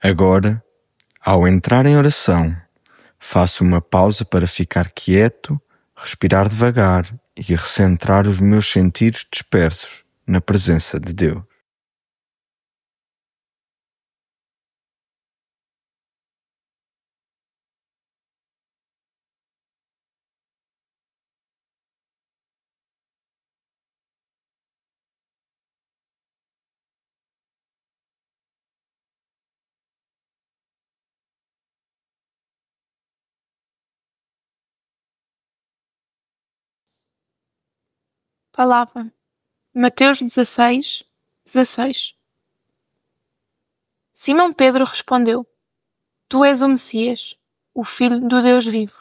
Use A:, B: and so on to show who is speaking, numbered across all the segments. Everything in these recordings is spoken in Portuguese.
A: Agora, ao entrar em oração, faço uma pausa para ficar quieto, respirar devagar e recentrar os meus sentidos dispersos na presença de Deus.
B: Palavra. Mateus 16:16. Simão Pedro respondeu: Tu és o Messias, o Filho do Deus vivo.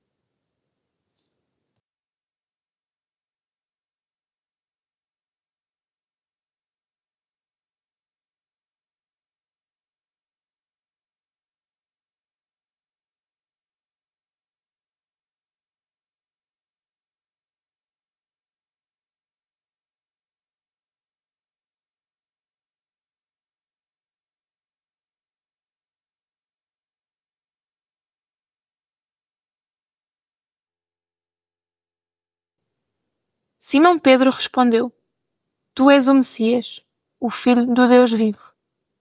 B: Simão Pedro respondeu: Tu és o Messias, o Filho do Deus vivo.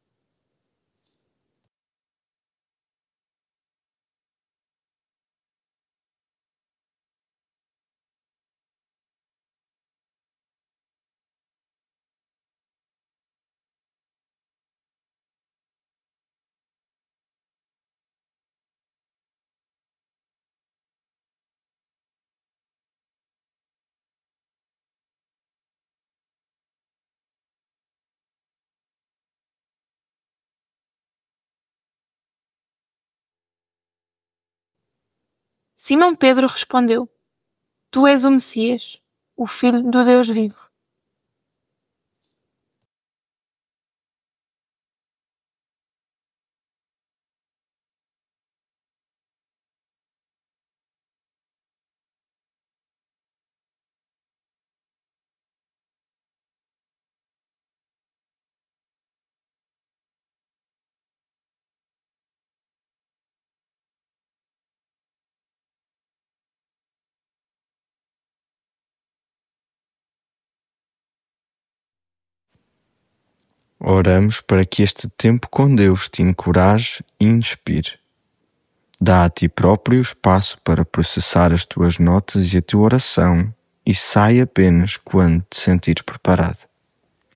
B: Simão Pedro respondeu: Tu és o Messias, o Filho do Deus vivo.
A: Oramos para que este tempo com Deus te encoraje e inspire. Dá a ti próprio espaço para processar as tuas notas e a tua oração e sai apenas quando te sentires preparado.